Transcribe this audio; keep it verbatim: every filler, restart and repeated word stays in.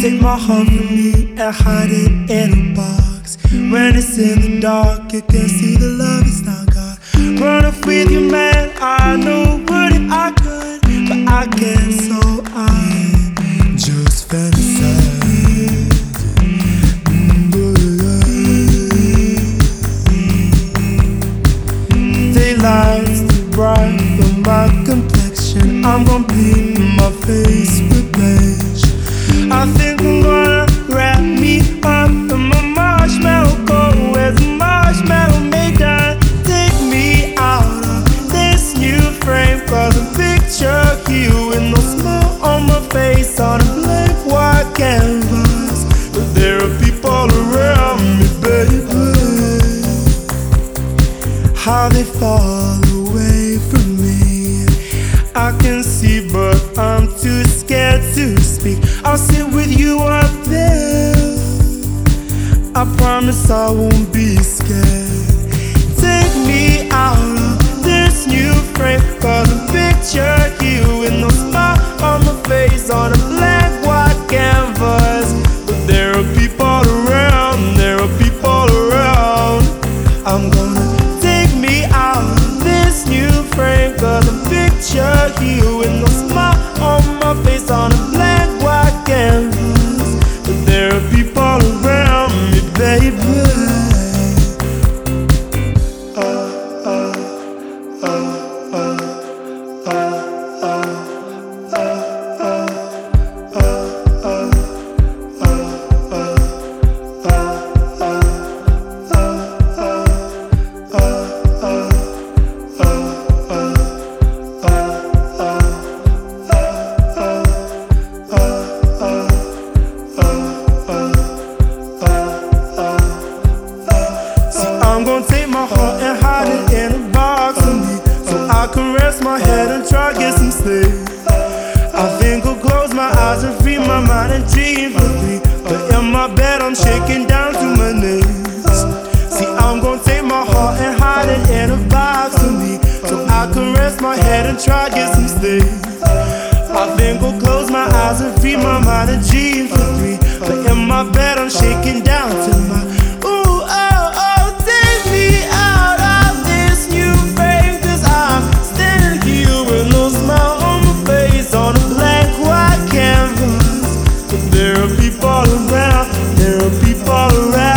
take my heart from me and hide it in a box. When it's in the dark, you can see the love is not God. Run off with you, man. I know what if I could, but I can't, so I just fantasize. Daylight's too bright for my complexion. I'm gonna paint my face with beige. I think I'm gonna wrap me up in my marshmallow coat. Where's the marshmallow maker? Take me out of this new frame, cause I picture you with no smile on my face on a blank white canvas. But there are people around me, baby. How they fall away from me, I can see, but I'm too scared to speak. I'll sit with you up there, I promise I won't be scared. Take me out of this new frame, cause I picture you with no smile on my face on a blank white canvas. But there are people around, there are people around. I'm gonna take me out of this new frame, cause I picture you with no smile on my face on a blank white canvas. But there are people around me, baby. Uh, uh, uh, uh, uh, uh, uh, uh, uh, uh, I'm gonna take my heart and hide it in a box for me, so I can rest my head and try to get some sleep. I think I'll close my eyes and free my mind and dream for free. But in my bed I'm shaking down to my knees. See, I'm gonna take my heart and hide it in a box for me, so I can rest my head and try to get some sleep. I think I'll close my eyes and free my mind and dream for free. But in my bed I'm shaking down to my people around, there are people around.